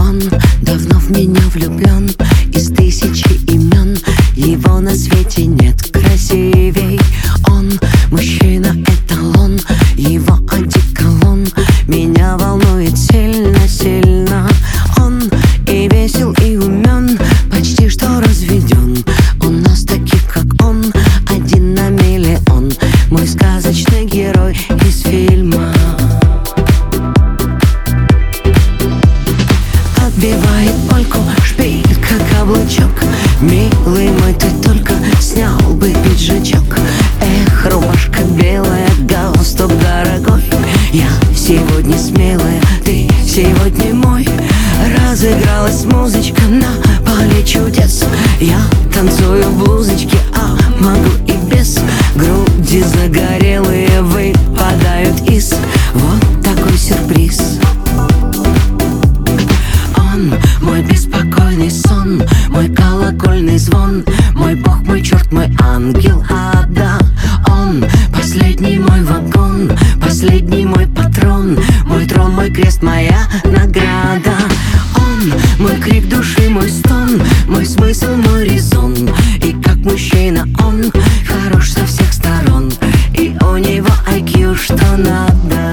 Он давно в меня влюблен, из тысячи имен его на свете нет красивей. Он мужчина эталон, его одеколон меня волнует сильно-сильно. Он и весел, и умен, почти что разведен. У нас таких, как он, один на миллион. Мой сказочный герой из фильма. Отбивает польку, шпилька, каблучок. Милый мой, ты только снял бы пиджачок. Эх, рубашка белая, галстук дорогой. Я сегодня смелая, ты сегодня мой. Разыгралась музычка на поле чудес. Я танцую в блузочке, а могу и без. Груди загорелые выпадают из. Вот такой сюрприз. Он мой беспокойный сон, мой колокольный звон, мой бог, мой черт, мой ангел ада. Он последний мой вагон, последний мой патрон, мой трон, мой крест, моя награда. Он мой крик души, мой стон, мой смысл, мой резон. И как мужчина он хорош со всех сторон, и у него IQ что надо.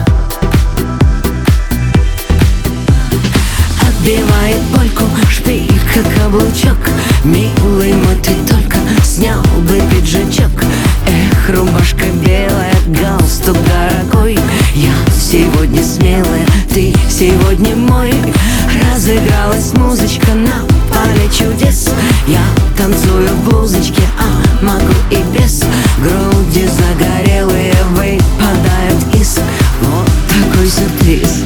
Отбивает польку, шпилька, каблучок. Милый мой, ты только снял бы пиджачок. Эх, рубашка белая, галстук дорогой. Я сегодня смелая, ты сегодня мой. Разыгралась музычка на поле чудес. Я танцую в блузочке, а могу и без. Груди загорелые выпадают из. Вот такой сюрприз.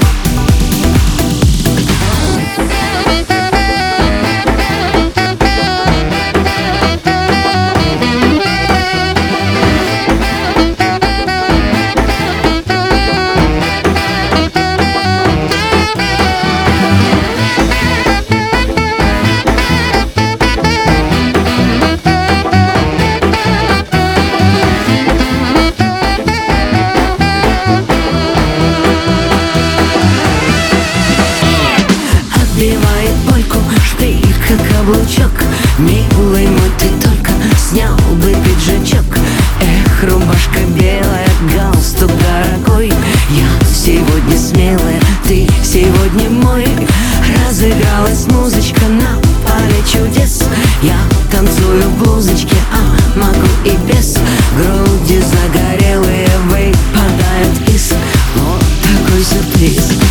Отбивает польку, шпилька, каблучок. Милый мой, ты только снял бы пиджачок. Эх, рубашка белая, галстук дорогой. Я сегодня смелая, ты сегодня мой. Разыгралась музычка на поле чудес. Я танцую в блузочке, а могу и без. Груди загорелые выпадают из. Вот такой сюрприз.